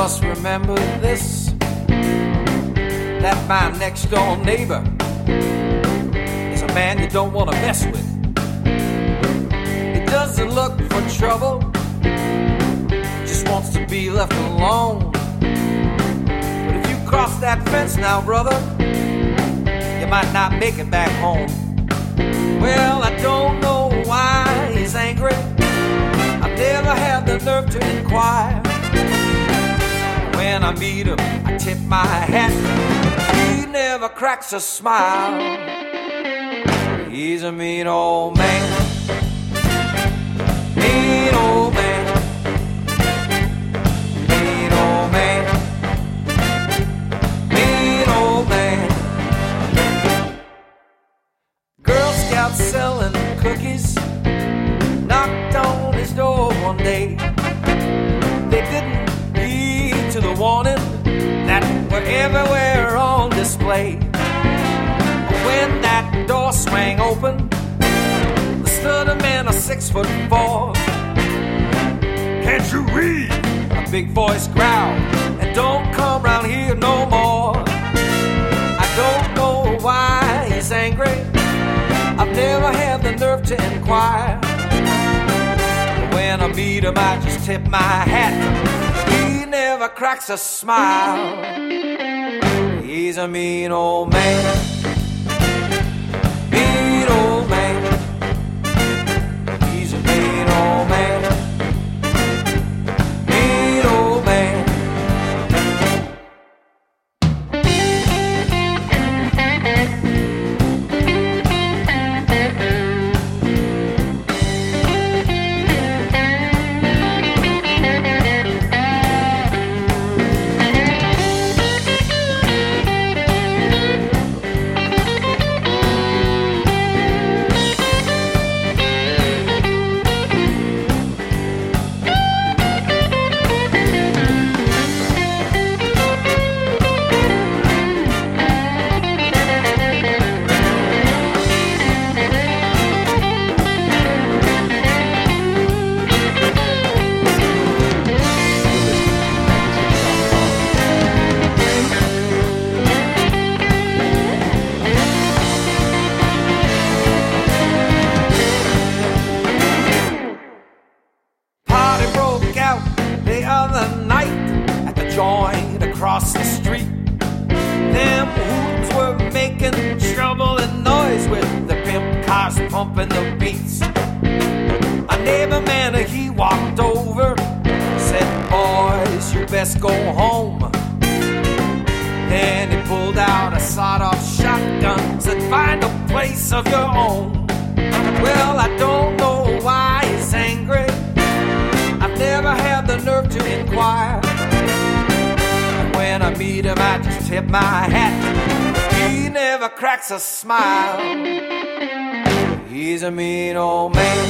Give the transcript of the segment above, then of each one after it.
just remember this, that my next door neighbor is a man you don't want to mess with. He doesn't look for trouble, just wants to be left alone. But if you cross that fence now, brother, you might not make it back home. Well, I don't know why he's angry. I've never had the nerve to inquire. When I meet him, I tip my hat. He never cracks a smile. He's a mean old man. Mean old man. Mean old man. Mean old man. Girl Scouts selling cookies knocked on his door one day. They didn't heed to the warning that were everywhere on display. When that door swang open, stood a man of 6'4". Can't you read? A big voice growled, and don't come round here no more. I don't know why he's angry. I've never had the nerve to inquire. When I meet him, I just tip my hat. He never cracks a smile. He's a mean old man. Mean old man. He's a mean old man. Mean old man. Across the street, them hoops were making trouble and noise with the pimp cars pumping the beats. A neighbor man, he walked over, said, "Boys, you best go home." Then he pulled out a sawed-off shotgun, said, "Find a place of your own." Well, I don't know why he's angry. I've never had the nerve to inquire. When I meet him, I just tip my hat. He never cracks a smile. He's a mean old man.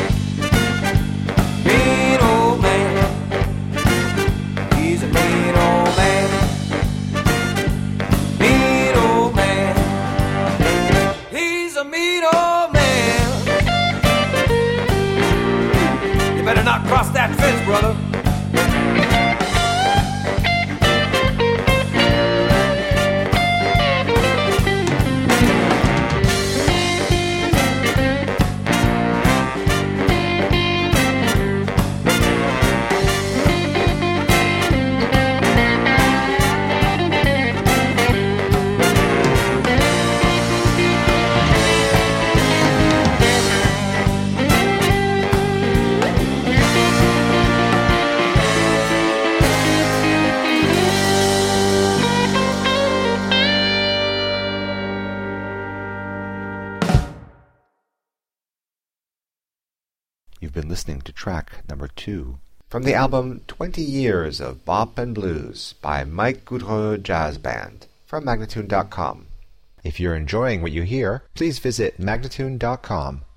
Mean old man. He's a mean old man. Mean old man. He's a mean old man. You better not cross that fence, brother. You've been listening to track number 2 from the album 20 Years of Bop and Blues by Mike Goudreau Jazz Band from Magnatune.com. If you're enjoying what you hear, please visit Magnatune.com